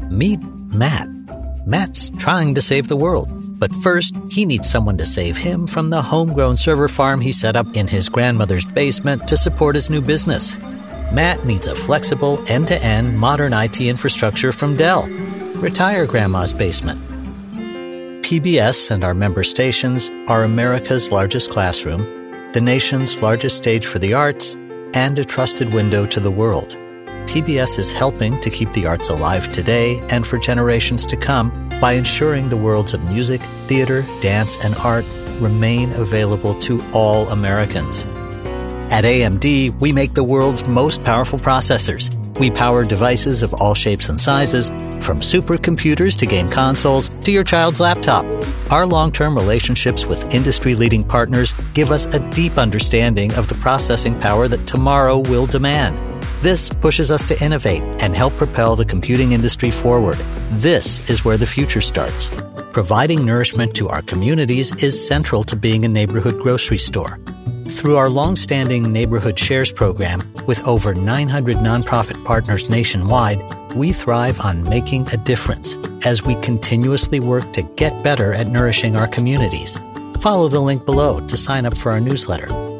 Meet Matt. Matt's trying to save the world, but first, he needs someone to save him from the homegrown server farm he set up in his grandmother's basement to support his new business. Matt needs a flexible, end-to-end, modern IT infrastructure from Dell. Retire Grandma's basement. PBS and our member stations are America's largest classroom, the nation's largest stage for the arts, and a trusted window to the world. PBS is helping to keep the arts alive today and for generations to come by ensuring the worlds of music, theater, dance, and art remain available to all Americans. At AMD, we make the world's most powerful processors. We power devices of all shapes and sizes, from supercomputers to game consoles to your child's laptop. Our long-term relationships with industry-leading partners give us a deep understanding of the processing power that tomorrow will demand. This pushes us to innovate and help propel the computing industry forward. This is where the future starts. Providing nourishment to our communities is central to being a neighborhood grocery store. Through our long-standing Neighborhood Shares program, with over 900 nonprofit partners nationwide, we thrive on making a difference as we continuously work to get better at nourishing our communities. Follow the link below to sign up for our newsletter.